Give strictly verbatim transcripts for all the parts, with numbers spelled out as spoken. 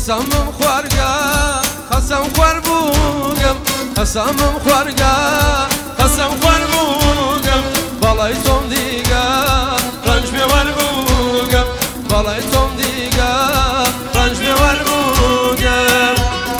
قەسەمم خوارگە قەسەم خوار بووگەم قەسەمم خوارگە قەسەم خوار بووگەم بەڵای تۆم دیگە ڕەنج بێوەر بووگەم بەڵای تۆم دیگە ڕەنج بێوەر بووگەم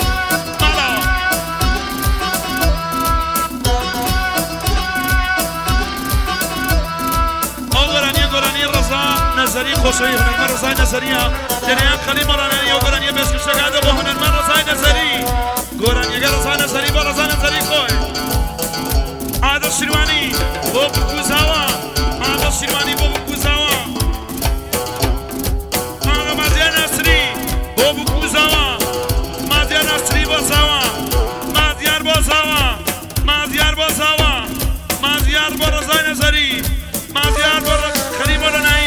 نظری خوشایی هنرمند رضای نظریه جریان خلی مرانه و گرانی بسک شگاده با هنرمند رضای نظری گرانی اگر رضای نظری با رضای نظری خوی عادل شیروانی با بکوزاوا عادل شیروانی با بکوزاوا آقا مازیار نصری با بکوزاوا مازیار نصری با زاوا مازیار با زاوا مازیار با زاوا مازیار با رضای نظری مازیار با خلی مرانه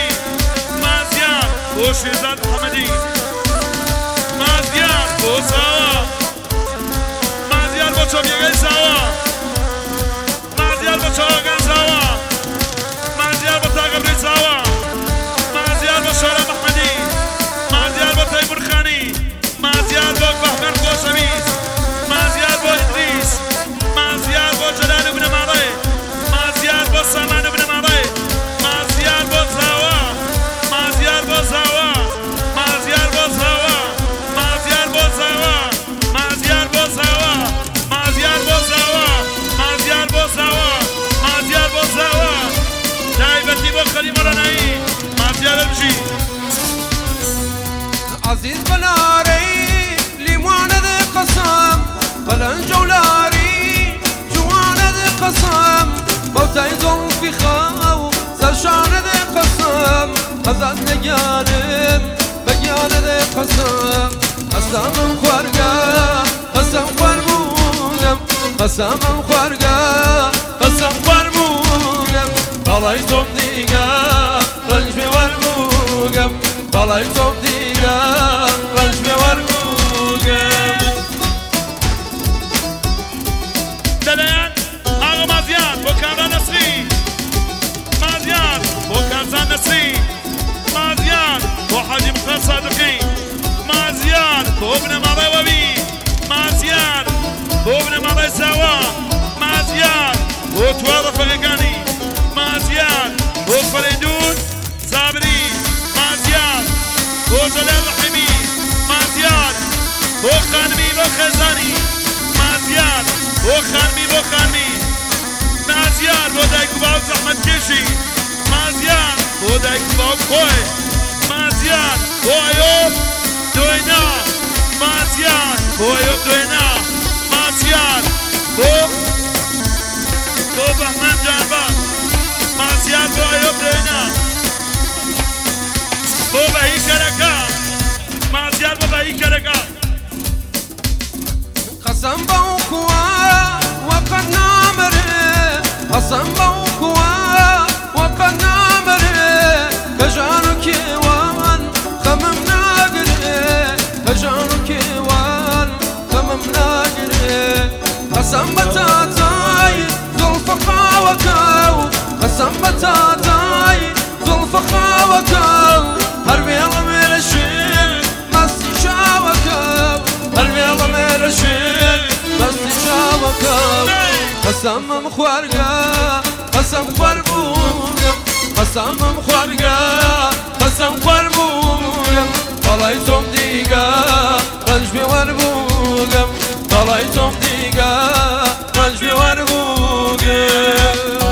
و شیرزاد محمدی مازیار با زاوا مازیار با چوبیگه زاوا مازیار با چوبیگه زاوا مازیار با تاقبری زاوا مازیار با شورا محمدی مازیار با تیمور خانی مازیار با بهمن خوشویز مازیار با ادریس مازیار با جلال ابن ماره مازیار با سامان ابن ماره مازیار با زاوا مازیار با زاوا مازیار با زاوا مازیار با زاوا مازیار با زاوا مازیار با زاوا مازیار با زاوا مازیار با زاوا تایبتی با خلی مرانایی مازیار بشی عزیز بلاری لیوانه ده قسم بلن جولاری جوانه ده قسم بوتای زلفی خاو سرشانه ده قسم قزاد نگانم بگیانه ده قسم قسمم خوارگا قسم خوار بودم قسمم خوارگا قسم خوار بودم بەڵای تۆم دیگە ڕەنج بێوەر بووگەم بەڵای تۆم دیگە ڕەنج بێوەر بووگەم دەلێن ئاغا مازیار بۆ کامران نەسری مازیار بۆ کارزان نەسری مازیار بۆ حاجی مختار صادقی مازیار بۆ بنەماڵی وەبی مازیار بۆ بنەماڵی زاوا مازیار بۆ توا ڕەفەقەکانی مازیار بۆ فەرێدون زابری مازیار بۆ جەلال ڕەحیمی مازیار بۆ خانمی بۆ خێزانی مازیار بۆ خانمی بۆ خانمی مازیار بۆ دایک و باوک زەحمەتکێشی مازیار بۆ دایک و باوک خۆی مازیار بۆ ئەیۆب دوێنا مازیار بۆ ئەیۆب دوێنا مازیار بۆ بۆ بەهمەن جانباز مازیار بۆ ئەیۆب دوێنا بۆ بەهی کەرەکە مازیار بۆ بەهی کەرەکە قەسەم بەو کووە وەقەت نامەرێ قەسەم بەو کووە وەقەت نامەرێ کە ژان و کێوان خەمم ناگرێ کە ژان و کێوان خەمم ناگرێ قەسەم بە تاتای زوڵفە قاوەکە و قەسەم بە تاتای زوڵفە قاوەکە و هەر وێڵە مێرە شێر مەستی چاوەکە هەر وێڵە مێرە شێر مەستی چاوەکە قەسەمم خوارگە قەسەم خوار بووگەم قەسەمم خوارگە قەسەم خوار بووگەم بەڵای تۆم دیگە ڕەنج بێوەر بووگەم بەڵای تۆم دیگە